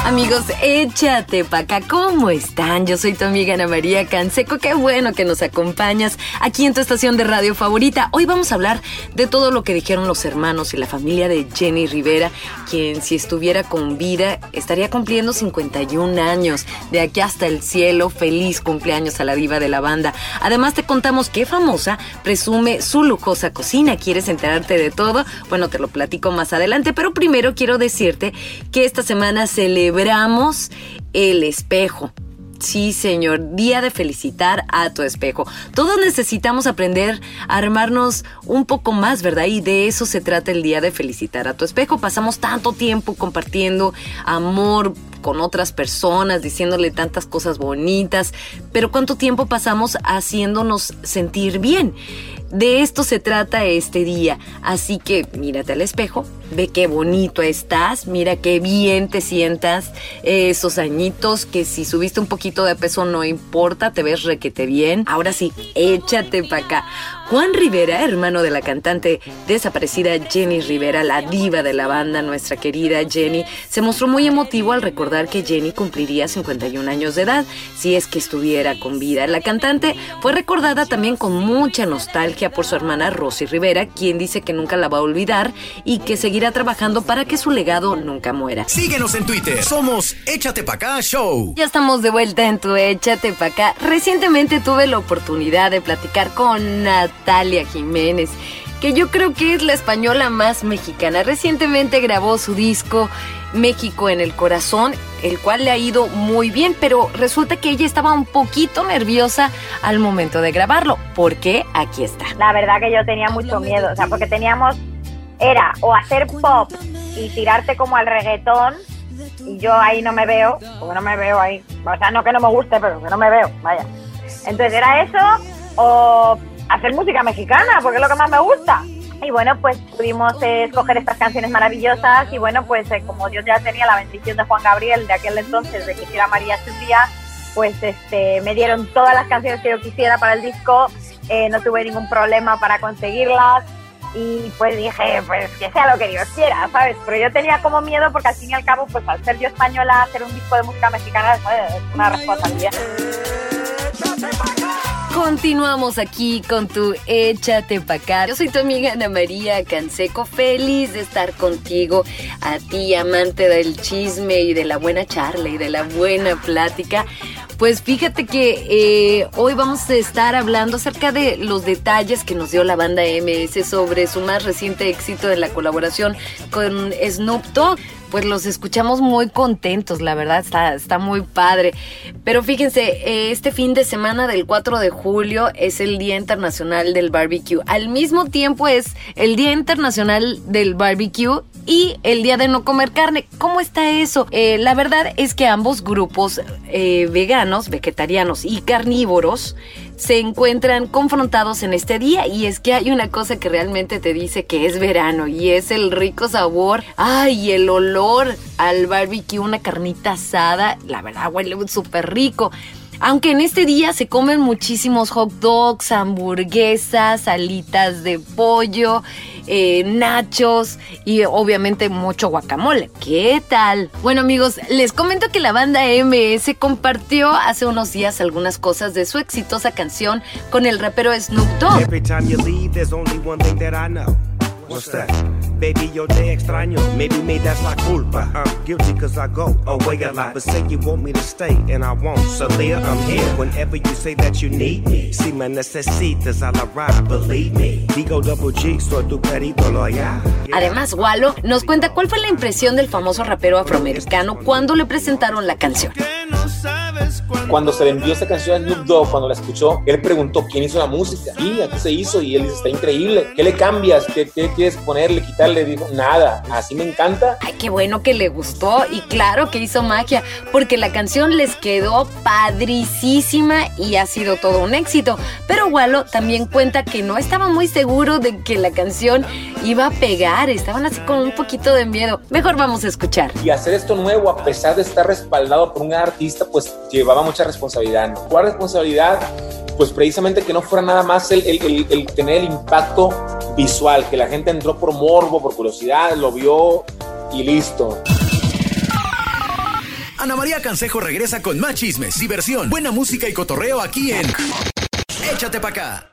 Amigos, échate pa' acá, ¿cómo están? Yo soy tu amiga Ana María Canseco, qué bueno que nos acompañas aquí en tu estación de radio favorita. Hoy vamos a hablar de todo lo que dijeron los hermanos y la familia de Jenny Rivera, quien si estuviera con vida estaría cumpliendo 51 años. De aquí hasta el cielo, feliz cumpleaños a la diva de la banda. Además te contamos qué famosa presume su lujosa cocina. ¿Quieres enterarte de todo? Bueno, te lo platico más adelante, pero primero quiero decirte que esta semana celebramos el espejo. Sí, señor, día de felicitar a tu espejo. Todos necesitamos aprender a armarnos un poco más, ¿verdad? Y de eso se trata el día de felicitar a tu espejo. Pasamos tanto tiempo compartiendo amor con otras personas, diciéndole tantas cosas bonitas, pero ¿cuánto tiempo pasamos haciéndonos sentir bien? De esto se trata este día, así que mírate al espejo, ve qué bonito estás, mira qué bien te sientas, esos añitos que si subiste un poquito de peso no importa, te ves requete bien. Ahora sí, échate pa' acá. Juan Rivera, hermano de la cantante desaparecida Jenny Rivera, la diva de la banda, nuestra querida Jenny, se mostró muy emotivo al recordar que Jenny cumpliría 51 años de edad, si es que estuviera con vida. La cantante fue recordada también con mucha nostalgia por su hermana Rosy Rivera, quien dice que nunca la va a olvidar y que seguirá trabajando para que su legado nunca muera. Síguenos en Twitter, somos Échate Pa' Acá Show. Ya estamos de vuelta en tu Échate Pa' Acá. Recientemente tuve la oportunidad de platicar con Natalia Jiménez, que yo creo que es la española más mexicana. Recientemente grabó su disco México en el Corazón, el cual le ha ido muy bien, pero resulta que ella estaba un poquito nerviosa al momento de grabarlo. ¿Por qué? Aquí está. La verdad que yo tenía mucho miedo, o sea, porque era o hacer pop y tirarte como al reggaetón, y yo ahí no me veo, porque no me veo ahí, o sea, no que no me guste, pero que no me veo, vaya. Entonces era eso, o hacer música mexicana, porque es lo que más me gusta. Y bueno, pues pudimos escoger estas canciones maravillosas y bueno, pues como Dios ya tenía la bendición de Juan Gabriel de aquel entonces de que hiciera María un día, pues me dieron todas las canciones que yo quisiera para el disco, no tuve ningún problema para conseguirlas y pues dije, pues que sea lo que Dios quiera, ¿sabes? Pero yo tenía como miedo porque al fin y al cabo, pues al ser yo española, hacer un disco de música mexicana, ¿sabes? Es una responsabilidad. Continuamos aquí con tu Échate Pa' Acá. Yo soy tu amiga Ana María Canseco, feliz de estar contigo, a ti amante del chisme y de la buena charla y de la buena plática. Pues fíjate que hoy vamos a estar hablando acerca de los detalles que nos dio la banda MS sobre su más reciente éxito en la colaboración con Snoop Dogg. Pues los escuchamos muy contentos, la verdad, está muy padre. Pero fíjense, este fin de semana del 4 de julio es el Día Internacional del Barbecue. Al mismo tiempo es el Día Internacional del Barbecue y el Día de No Comer Carne. ¿Cómo está eso? La verdad es que ambos grupos veganos, vegetarianos y carnívoros se encuentran confrontados en este día, y es que hay una cosa que realmente te dice que es verano y es el rico sabor, ay, el olor al barbecue, una carnita asada, la verdad huele súper rico. Aunque en este día se comen muchísimos hot dogs, hamburguesas, alitas de pollo, nachos y obviamente mucho guacamole. ¿Qué tal? Bueno, amigos, les comento que la banda MS compartió hace unos días algunas cosas de su exitosa canción con el rapero Snoop Dogg. Every time you leave, there's only one thing that I know. What's that? Baby, yo te extraño. Maybe me that's la culpa. I'm guilty cause I go away a lot. But say you want me to stay and I won't. So Leah, I'm here whenever you say that you need me. Si me necesitas, I'll arrive, believe me. Digo Double G, soy tu perito loyal. Además, Wallo nos cuenta cuál fue la impresión del famoso rapero afroamericano cuando le presentaron la canción. Cuando se le envió esta canción a Snoop Dogg, cuando la escuchó, él preguntó quién hizo la música y aquí se hizo, y él dice, está increíble, ¿qué le cambias? ¿Qué quieres ponerle, quitarle? Dijo, nada, así me encanta. Ay, qué bueno que le gustó, y claro que hizo magia, porque la canción les quedó padricísima y ha sido todo un éxito. Pero Wallo también cuenta que no estaba muy seguro de que la canción iba a pegar, estaban así con un poquito de miedo. Mejor vamos a escuchar. Y hacer esto nuevo, a pesar de estar respaldado por un artista, pues llevaba mucha responsabilidad, ¿no? ¿Cuál responsabilidad? Pues precisamente que no fuera nada más el tener el impacto visual, que la gente entró por morbo, por curiosidad, lo vio y listo. Ana María Canseco regresa con más chismes, diversión, buena música y cotorreo aquí en Échate Pa' Acá.